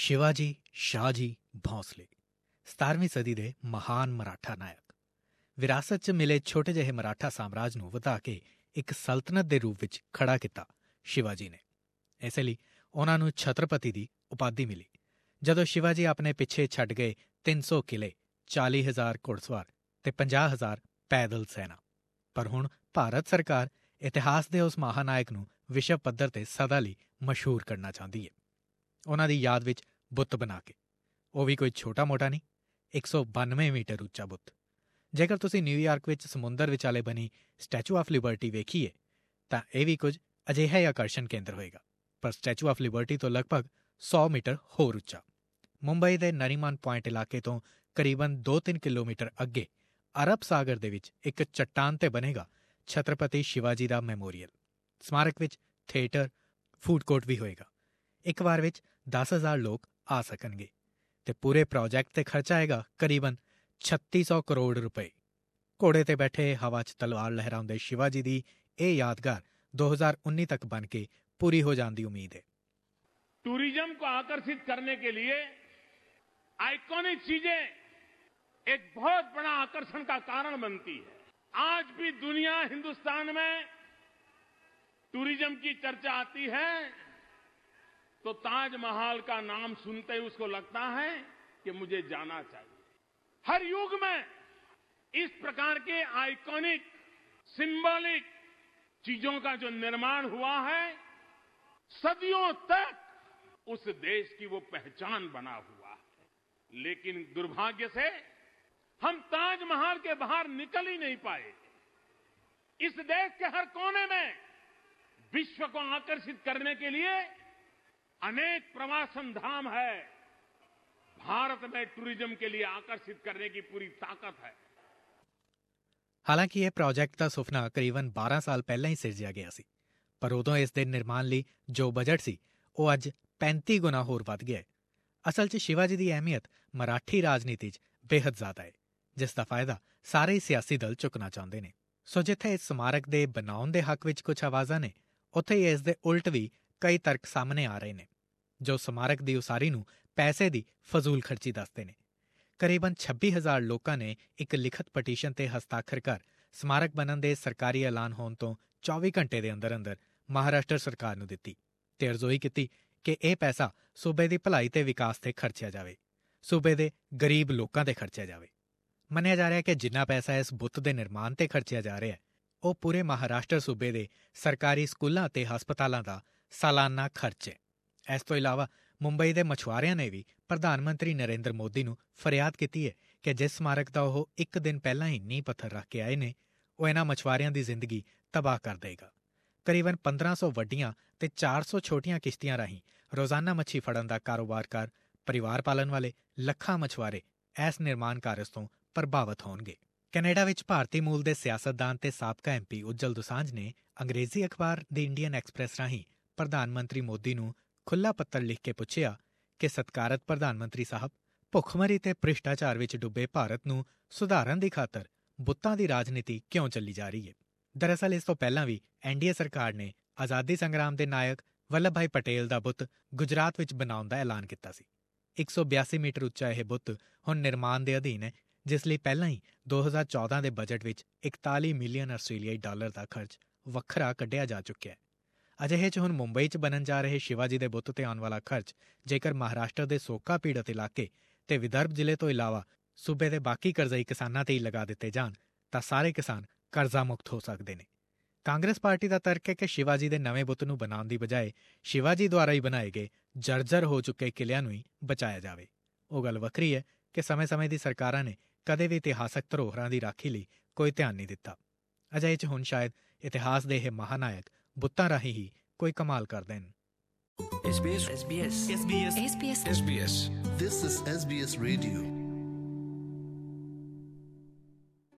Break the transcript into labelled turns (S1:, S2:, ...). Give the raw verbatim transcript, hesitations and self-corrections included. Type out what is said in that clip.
S1: ਸ਼ਿਵਾਜੀ ਸ਼ਾਹਜੀ ਭੌਂਸਲੇ ਸਤਾਰਵੀਂ ਸਦੀ ਦੇ ਮਹਾਨ ਮਰਾਠਾ ਨਾਇਕ। ਵਿਰਾਸਤ 'ਚ ਮਿਲੇ ਛੋਟੇ ਜਿਹੇ ਮਰਾਠਾ ਸਾਮਰਾਜ ਨੂੰ ਵਧਾ ਕੇ ਇੱਕ ਸਲਤਨਤ ਦੇ ਰੂਪ ਵਿੱਚ ਖੜਾ ਕੀਤਾ ਸ਼ਿਵਾਜੀ ਨੇ। ਇਸੇ ਲਈ ਉਹਨਾਂ ਨੂੰ ਛਤਰਪਤੀ ਦੀ ਉਪਾਧੀ ਮਿਲੀ। ਜਦੋਂ ਸ਼ਿਵਾਜੀ ਆਪਣੇ ਪਿੱਛੇ ਛੱਡ ਗਏ ਤਿੰਨ ਸੌ ਕਿਲੇ, ਚਾਲੀ ਹਜ਼ਾਰ ਘੋੜਸਵਾਰ ਤੇ ਪੰਜਾਹ ਹਜ਼ਾਰ ਪੈਦਲ ਸੈਨਾ। ਪਰ ਹੁਣ ਭਾਰਤ ਸਰਕਾਰ ਇਤਿਹਾਸ ਦੇ ਉਸ ਮਹਾਨਾਇਕ ਨੂੰ ਵਿਸ਼ਵ ਪੱਧਰ ਤੇ ਸਦਾ ਲਈ ਮਸ਼ਹੂਰ ਕਰਨਾ ਚਾਹੁੰਦੀ ਹੈ, ਉਹਨਾਂ ਦੀ ਯਾਦ ਵਿੱਚ ਬੁੱਤ ਬਣਾ ਕੇ। ਉਹ ਵੀ ਕੋਈ ਛੋਟਾ ਮੋਟਾ ਨਹੀਂ, ਇੱਕ ਸੌ ਬਾਨਵੇਂ ਮੀਟਰ ਉੱਚਾ ਬੁੱਤ। ਜੇਕਰ ਤੁਸੀਂ ਨਿਊਯਾਰਕ ਵਿੱਚ ਸਮੁੰਦਰ ਵਿਚਾਲੇ ਬਣੀ ਸਟੈਚੂ ਆਫ ਲਿਬਰਟੀ ਵੇਖੀਏ ਤਾਂ ਇਹ ਵੀ ਕੁਝ ਅਜਿਹਾ ਹੀ ਆਕਰਸ਼ਣ ਕੇਂਦਰ ਹੋਏਗਾ, ਪਰ ਸਟੈਚੂ ਆਫ ਲਿਬਰਟੀ ਤੋਂ ਲਗਭਗ ਸੌ ਮੀਟਰ ਹੋਰ ਉੱਚਾ। ਮੁੰਬਈ ਦੇ ਨਰੀਮਨ ਪੁਆਇੰਟ ਇਲਾਕੇ ਤੋਂ ਕਰੀਬਨ ਦੋ ਤਿੰਨ ਕਿਲੋਮੀਟਰ ਅੱਗੇ ਅਰਬ ਸਾਗਰ ਦੇ ਵਿੱਚ ਇੱਕ ਚੱਟਾਨ ਤੇ ਬਣੇਗਾ ਛਤਰਪਤੀ ਸ਼ਿਵਾਜੀ ਦਾ ਮੈਮੋਰੀਅਲ। ਸਮਾਰਕ ਵਿੱਚ ਥੀਏਟਰ, ਫੂਡ ਕੋਰਟ ਵੀ ਹੋਏਗਾ। ਇੱਕ ਵਾਰ ਵਿੱਚ ਦਸ ਹਜ਼ਾਰ ਲੋਕ ਆ ਸਕਣਗੇ ਤੇ ਪੂਰੇ ਪ੍ਰੋਜੈਕਟ ਤੇ ਖਰਚਾ ਆਏਗਾ ਕਰੀਬਨ ਛੱਤੀ ਸੌ ਕਰੋੜ ਰੁਪਏ। ਘੋੜੇ ਤੇ ਬੈਠੇ ਹਵਾ 'ਚ ਤਲਵਾਰ ਲਹਿਰਾਉਂਦੇ ਸ਼ਿਵਾਜੀ ਦੀ ਇਹ ਯਾਦਗਾਰ ਦੋ ਹਜ਼ਾਰ ਉੱਨੀ ਤੱਕ ਬਣ ਕੇ पूरी हो जाने की उम्मीद है।
S2: टूरिज्म को आकर्षित करने के लिए आइकॉनिक चीजें एक बहुत बड़ा आकर्षण का कारण बनती है। आज भी दुनिया, हिंदुस्तान में टूरिज्म की चर्चा आती है तो ताजमहल का नाम सुनते ही उसको लगता है कि मुझे जाना चाहिए। हर युग में इस प्रकार के आइकॉनिक, सिंबॉलिक चीजों का जो निर्माण हुआ है, सदियों तक उस देश की वो पहचान बना हुआ है। लेकिन दुर्भाग्य से हम ताजमहल के बाहर निकल ही नहीं पाए। इस देश के हर कोने में विश्व को आकर्षित करने के लिए अनेक प्रवासन धाम है। भारत में टूरिज्म के लिए आकर्षित करने की पूरी ताकत है।
S1: ਹਾਲਾਂਕਿ ਇਹ ਪ੍ਰੋਜੈਕਟ ਦਾ ਸੁਪਨਾ ਕਰੀਬਨ ਬਾਰਾਂ ਸਾਲ ਪਹਿਲਾਂ ਹੀ ਸਿਰਜਿਆ ਗਿਆ ਸੀ, ਪਰ ਉਦੋਂ ਇਸ ਦੇ ਨਿਰਮਾਣ ਲਈ ਜੋ ਬਜਟ ਸੀ ਉਹ ਅੱਜ ਪੈਂਤੀ ਗੁਣਾ ਹੋਰ ਵੱਧ ਗਿਆ ਹੈ। ਅਸਲ 'ਚ ਸ਼ਿਵਾਜੀ ਦੀ ਅਹਿਮੀਅਤ ਮਰਾਠੀ ਰਾਜਨੀਤੀ 'ਚ ਬੇਹੱਦ ਜ਼ਿਆਦਾ ਹੈ, ਜਿਸ ਦਾ ਫਾਇਦਾ ਸਾਰੇ ਸਿਆਸੀ ਦਲ ਚੁੱਕਣਾ ਚਾਹੁੰਦੇ ਨੇ। ਸੋ ਜਿੱਥੇ ਇਸ ਸਮਾਰਕ ਦੇ ਬਣਾਉਣ ਦੇ ਹੱਕ ਵਿੱਚ ਕੁਝ ਆਵਾਜ਼ਾਂ ਨੇ, ਉੱਥੇ ਹੀ ਇਸ ਦੇ ਉਲਟ ਵੀ ਕਈ ਤਰਕ ਸਾਹਮਣੇ ਆ ਰਹੇ ਨੇ ਜੋ ਸਮਾਰਕ ਦੀ ਉਸਾਰੀ ਨੂੰ ਪੈਸੇ ਦੀ ਫਜ਼ੂਲ ਖਰਚੀ ਦੱਸਦੇ ਨੇ। ਕਰੀਬਨ ਛੱਬੀ ਹਜ਼ਾਰ ਲੋਕਾਂ ਨੇ ਇੱਕ ਲਿਖਤ ਪਟੀਸ਼ਨ ਤੇ ਹਸਤਾਖਰ ਕਰ ਸਮਾਰਕ ਬਣਨ ਦੇ ਸਰਕਾਰੀ ਐਲਾਨ ਹੋਣ ਤੋਂ ਚੌਵੀ ਘੰਟੇ ਦੇ ਅੰਦਰ ਅੰਦਰ ਮਹਾਰਾਸ਼ਟਰ ਸਰਕਾਰ ਨੂੰ ਦਿੱਤੀ ਤੇ ਅਰਜ਼ੋਈ ਕੀਤੀ ਕਿ ਇਹ ਪੈਸਾ ਸੂਬੇ ਦੀ ਭਲਾਈ ਤੇ ਵਿਕਾਸ ਤੇ ਖਰਚਿਆ ਜਾਵੇ, ਸੂਬੇ ਦੇ ਗਰੀਬ ਲੋਕਾਂ ਤੇ ਖਰਚਿਆ ਜਾਵੇ। ਮੰਨਿਆ ਜਾ ਰਿਹਾ ਕਿ ਜਿੰਨਾ ਪੈਸਾ ਇਸ ਬੁੱਤ ਦੇ ਨਿਰਮਾਣ ਤੇ ਖਰਚਿਆ ਜਾ ਰਿਹਾ ਹੈ ਉਹ ਪੂਰੇ ਮਹਾਰਾਸ਼ਟਰ ਸੂਬੇ ਦੇ ਸਰਕਾਰੀ ਸਕੂਲਾਂ ਤੇ ਹਸਪਤਾਲਾਂ ਦਾ ਸਾਲਾਨਾ ਖਰਚ ਹੈ। ਇਸ ਤੋਂ ਇਲਾਵਾ ਮੁੰਬਈ ਦੇ ਮਛੁਆਰਿਆਂ ਨੇ ਵੀ ਪ੍ਰਧਾਨ ਮੰਤਰੀ ਨਰਿੰਦਰ ਮੋਦੀ ਨੂੰ ਫਰਿਆਦ ਕੀਤੀ ਹੈ ਕਿ ਜਿਸ ਸਮਾਰਕ ਦਾ ਉਹ ਇੱਕ ਦਿਨ ਪਹਿਲਾਂ ਹੀ ਨੀਂਹ ਪੱਥਰ ਰੱਖ ਕੇ ਆਏ ਨੇ, ਉਹ ਇਹਨਾਂ ਮਛੁਆਰਿਆਂ ਦੀ ਜ਼ਿੰਦਗੀ ਤਬਾਹ ਕਰ ਦੇਗਾ। ਕਰੀਬਨ ਪੰਦਰਾਂ ਸੌ ਵੱਡੀਆਂ ਤੇ ਚਾਰ ਸੌ ਛੋਟੀਆਂ ਕਿਸ਼ਤੀਆਂ ਰਾਹੀਂ ਰੋਜ਼ਾਨਾ ਮੱਛੀ ਫੜਨ ਦਾ ਕਾਰੋਬਾਰ ਕਰ ਪਰਿਵਾਰ ਪਾਲਣ ਵਾਲੇ ਲੱਖਾਂ ਮਛੁਆਰੇ ਇਸ ਨਿਰਮਾਣ ਕਾਰਜ ਤੋਂ ਪ੍ਰਭਾਵਿਤ ਹੋਣਗੇ। ਕੈਨੇਡਾ ਵਿੱਚ ਭਾਰਤੀ ਮੂਲ ਦੇ ਸਿਆਸਤਦਾਨ ਤੇ ਸਾਬਕਾ ਐਮ ਪੀ ਉੱਜਲ ਦੋਸਾਂਝ ਨੇ ਅੰਗਰੇਜ਼ੀ ਅਖਬਾਰ ਦੀ ਇੰਡੀਅਨ ਐਕਸਪ੍ਰੈਸ ਰਾਹੀਂ ਪ੍ਰਧਾਨ ਮੰਤਰੀ ਮੋਦੀ ਨੂੰ ਖੁੱਲ੍ਹਾ ਪੱਤਰ ਲਿਖ ਕੇ ਪੁੱਛਿਆ ਕਿ ਸਤਿਕਾਰਤ ਪ੍ਰਧਾਨ ਮੰਤਰੀ ਸਾਹਿਬ, ਭੁੱਖਮਰੀ ਤੇ ਭ੍ਰਿਸ਼ਟਾਚਾਰ ਵਿੱਚ ਡੁੱਬੇ ਭਾਰਤ ਨੂੰ ਸੁਧਾਰਨ ਦੀ ਖਾਤਰ ਬੁੱਤਾਂ ਦੀ ਰਾਜਨੀਤੀ ਕਿਉਂ ਚੱਲੀ ਜਾ ਰਹੀ ਹੈ। ਦਰਅਸਲ ਇਸ ਤੋਂ ਪਹਿਲਾਂ ਵੀ ਐਨ ਡੀ ਏ ਸਰਕਾਰ ਨੇ ਆਜ਼ਾਦੀ ਸੰਗਰਾਮ ਦੇ ਨਾਇਕ ਵੱਲਭ ਭਾਈ ਪਟੇਲ ਦਾ ਬੁੱਤ ਗੁਜਰਾਤ ਵਿੱਚ ਬਣਾਉਣ ਦਾ ਐਲਾਨ ਕੀਤਾ ਸੀ। ਇੱਕ ਸੌ ਬਿਆਸੀ ਮੀਟਰ ਉੱਚਾ ਇਹ ਬੁੱਤ ਹੁਣ ਨਿਰਮਾਣ ਦੇ ਅਧੀਨ ਹੈ, ਜਿਸ ਲਈ ਪਹਿਲਾਂ ਹੀ ਦੋ ਹਜ਼ਾਰ ਚੌਦਾਂ ਦੇ ਬਜਟ ਵਿੱਚ ਇਕਤਾਲੀ ਮਿਲੀਅਨ ਆਸਟ੍ਰੇਲੀਆਈ ਡਾਲਰ ਦਾ ਖਰਚ ਵੱਖਰਾ ਕੱਢਿਆ ਜਾ ਚੁੱਕਿਆ ਹੈ। ਅਜਿਹੇ 'ਚ ਹੁਣ ਮੁੰਬਈ 'ਚ ਬਣਨ ਜਾ ਰਹੇ ਸ਼ਿਵਾਜੀ ਦੇ ਬੁੱਤ ਤੇ ਆਉਣ ਵਾਲਾ ਖਰਚ ਜੇਕਰ ਮਹਾਰਾਸ਼ਟਰ ਦੇ ਸੋਕਾ ਪੀੜਤ ਇਲਾਕੇ ਤੇ ਵਿਦਰਭ ਜ਼ਿਲ੍ਹੇ ਤੋਂ ਇਲਾਵਾ ਸੂਬੇ ਦੇ ਬਾਕੀ ਕਰਜ਼ਈ ਕਿਸਾਨਾਂ ਤੇ ਹੀ ਲਗਾ ਦਿੱਤੇ ਜਾਣ ਤਾਂ ਸਾਰੇ ਕਿਸਾਨ ਕਰਜ਼ਾ ਮੁਕਤ ਹੋ ਸਕਦੇ ਨੇ। ਕਾਂਗਰਸ ਪਾਰਟੀ ਦਾ ਤਰਕ ਹੈ ਕਿ ਸ਼ਿਵਾਜੀ ਦੇ ਨਵੇਂ ਬੁੱਤ ਨੂੰ ਬਣਾਉਣ ਦੀ ਬਜਾਏ ਸ਼ਿਵਾਜੀ ਦੁਆਰਾ ਹੀ ਬਣਾਏ ਗਏ ਜਰਜਰ ਹੋ ਚੁੱਕੇ ਕਿਲਿਆਂ ਨੂੰ ਹੀ ਬਚਾਇਆ ਜਾਵੇ। ਉਹ ਗੱਲ ਵੱਖਰੀ ਹੈ ਕਿ ਸਮੇਂ-ਸਮੇਂ ਦੀ ਸਰਕਾਰਾਂ ਨੇ ਕਦੇ ਵੀ ਇਤਿਹਾਸਕ ਧਰੋਹਰਾਂ ਦੀ ਰਾਖੀ ਲਈ ਕੋਈ ਧਿਆਨ ਨਹੀਂ ਦਿੱਤਾ। ਅਜਿਹੇ 'ਚ ਹੁਣ ਸ਼ਾਇਦ ਇਤਿਹਾਸ ਦੇ ਇਹ ਮਹਾਨਾਇਕ ਬੁੱਤਾਂ ਰਾਹੀਂ ਹੀ ਕੋਈ ਕਮਾਲ ਕਰ ਦੇਣ।
S3: S B S S B S S B S S B S S B S This is S B S Radio